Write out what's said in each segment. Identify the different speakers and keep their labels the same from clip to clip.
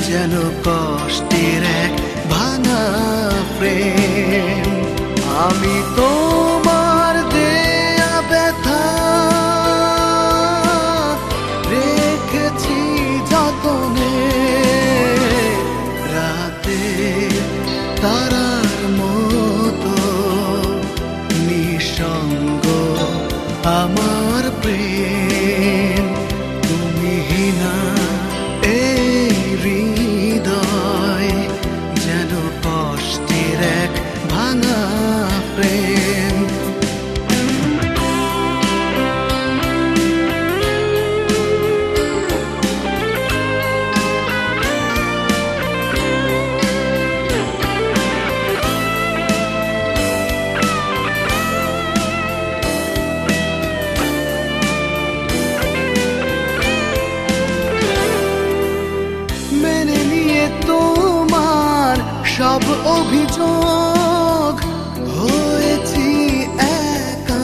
Speaker 1: যেন কষ্টের এক ভাঙা প্রেম। আমি তোমার দেয়া ব্যথা রেখেছি যতনে, রাতে তারার মতো নিঃসঙ্গ আমার প্রেম। তুমি না এই হৃদয় যেন কষ্টের এক ভাঙা প্রেম। মেনে নিয়ে তোমার সব অভিযোগ হয়েছি একা,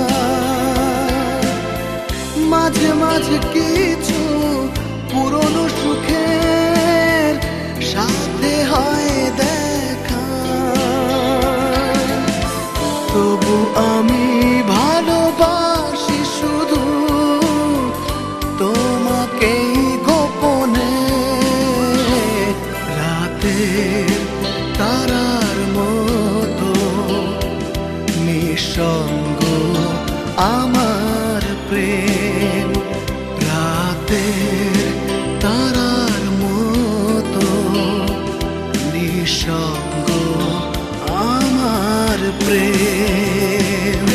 Speaker 1: মাঝে মাঝে কিছু পুরনো সুখের সাথে হয় দেখা। তবু আমি ভালোবাসি শুধু তোমাকেই গোপনে, রাতের তারার মতো নিঃসঙ্গ আমার প্রেম। রাতের তারার মতো নিঃসঙ্গ আমার প্রেম।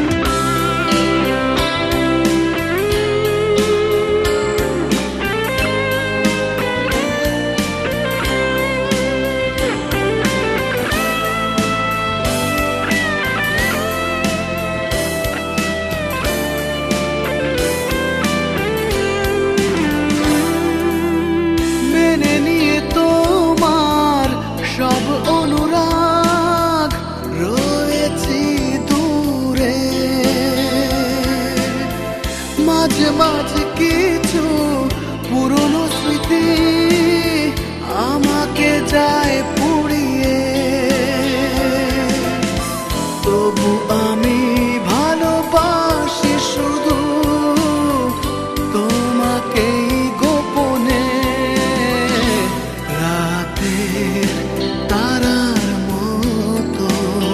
Speaker 1: সব অনুরাগ রয়েছি দূরে, মাঝে মাঝে কিছু পুরনো স্মৃতি আমাকে যায় পুড়িয়ে। তবু আমি ভালোবাসি শুধু তোমাকেই গোপনে, রাতের তারার মতো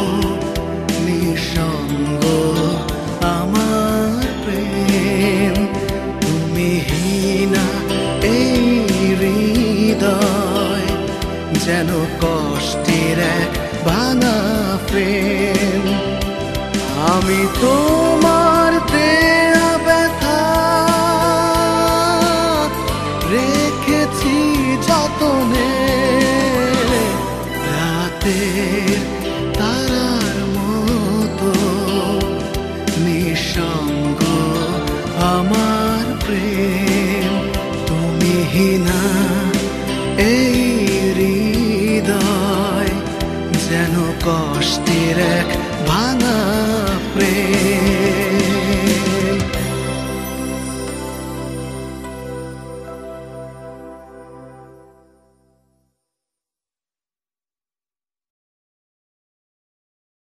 Speaker 1: নিঃসঙ্গ আমার প্রেম। তুমি না এই হৃদয় যেন কষ্টের এক ভাঙা প্রেম। আমি তোমার দেয়া ব্যথা রেখেছি যতনে, রাতের তারার মতো নিঃসঙ্গ আমার প্রেম। তুমি না এই হৃদয় যেন কষ্টের এক ভাঙা প্রেম।